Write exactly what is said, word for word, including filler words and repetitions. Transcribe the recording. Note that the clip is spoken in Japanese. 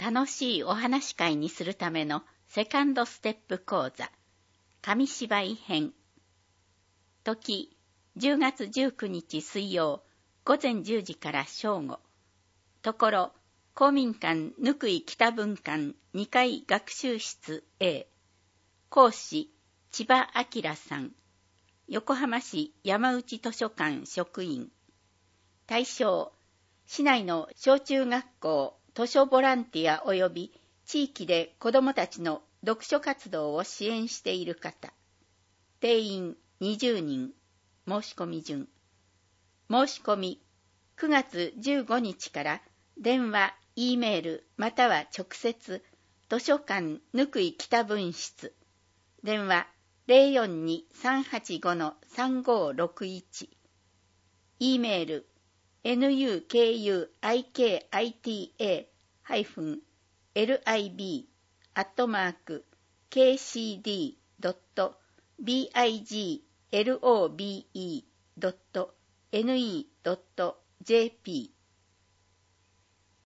楽しいお話会にするためのセカンドステップ講座、紙芝居編。時、じゅうがつじゅうくにち水曜、午前じゅうじから正午。ところ、公民館ぬくい北分館にかい学習室 A。講師、千葉明さん。横浜市山内図書館職員。対象、市内の小中学校、図書ボランティア及び地域で子どもたちの読書活動を支援している方。定員にじゅうにん。申し込み順。申し込み、くがつじゅうごにちから電話、Eメールまたは直接、図書館ぬくい北分室。電話 ゼロよんに さんはちご さんごろくいち。Eメール ヌクイキタ -lib アットマーク ケーシーディー ドット ビーアイジー ロブ ドット ネット ドット ジェーピー